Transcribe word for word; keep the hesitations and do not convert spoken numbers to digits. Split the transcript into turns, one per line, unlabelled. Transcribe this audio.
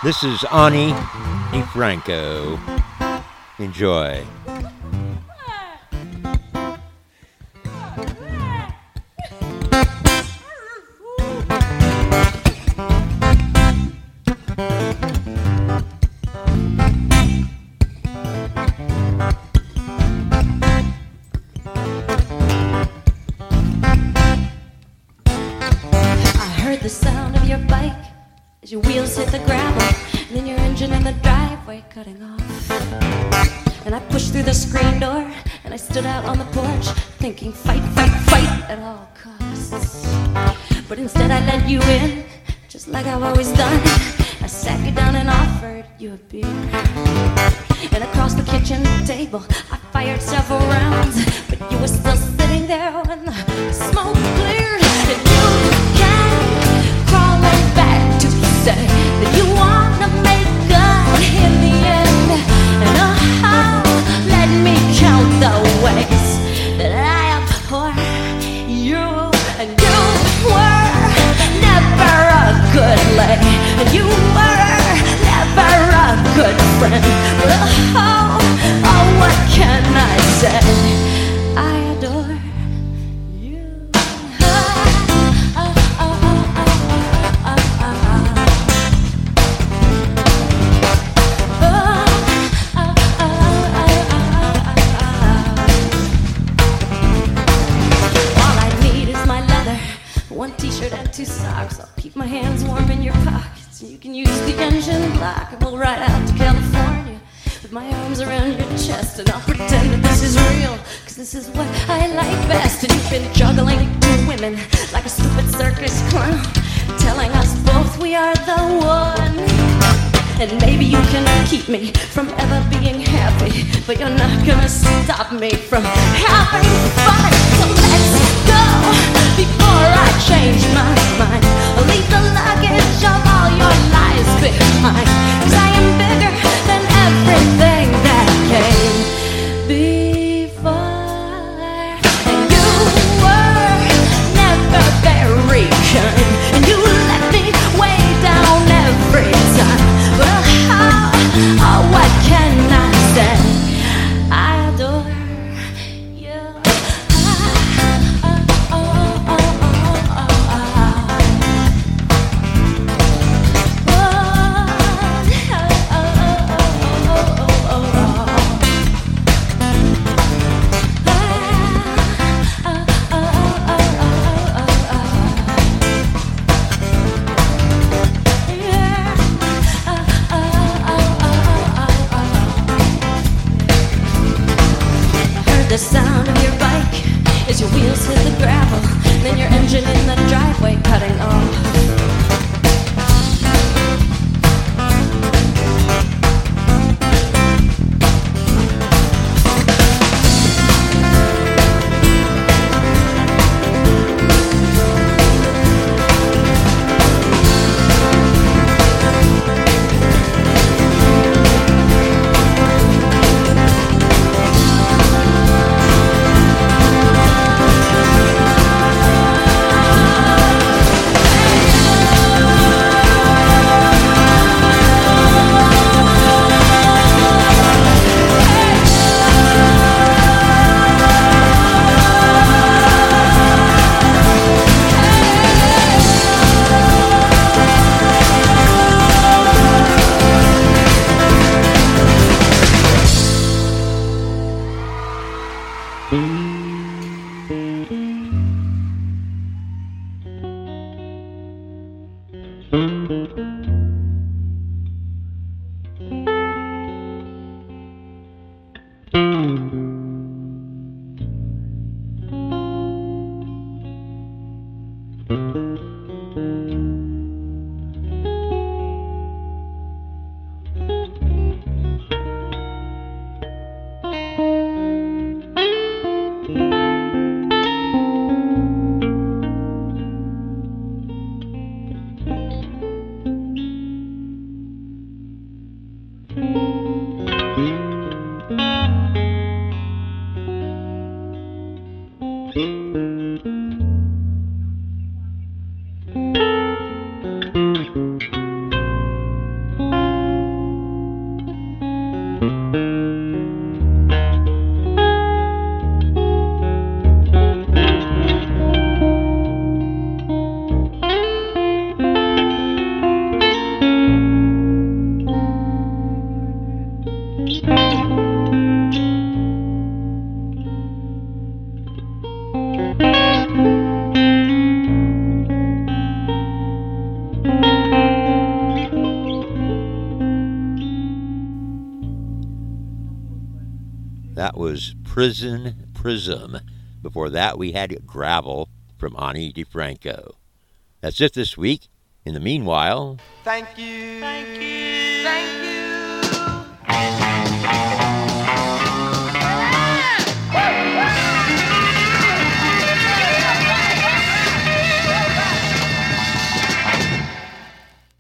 This is Ani DiFranco. Enjoy.
The sound of your bike as your wheels hit the gravel, and then your engine in the driveway cutting off. And I pushed through the screen door and I stood out on the porch thinking fight, fight, fight at all costs. But instead I let you in, just like I've always done. I sat you down and offered you a beer. And across the kitchen table I fired several rounds, but you were still sitting there when the smoke cleared. And you say that you wanna make good in the end. And oh, let me count the ways that I abhor you. And you were never a good lay, and you were never a good friend. But oh, oh, what can I say? I adore you. Oh, oh, oh, oh, oh, oh, oh. One t-shirt and two socks. I'll keep my hands warm in your pockets, and you can use the engine block, and we'll ride out to California with my arms around your chest, and I'll pretend that this is real, cause this is what I like best. And you've been juggling two women like a stupid circus clown, telling us both we are the one. And maybe you can keep me from ever being happy, but you're not gonna stop me from having fun. So let's go before I change my mind. I'll leave the luggage of all your lies behind, cause I am bigger than everything that came before. And you were never very kind, and you let me way down every time. Well, oh, oh, what can I say? I adore you. Oh, oh, oh, oh, oh, oh. The sound of your bike as your wheels hit the gravel, then your engine in the driveway cutting off.
That was Prison Prism. Before that, we had Gravel from Ani DiFranco. That's it this week. In the meanwhile...
Thank you. Thank you. Thank you.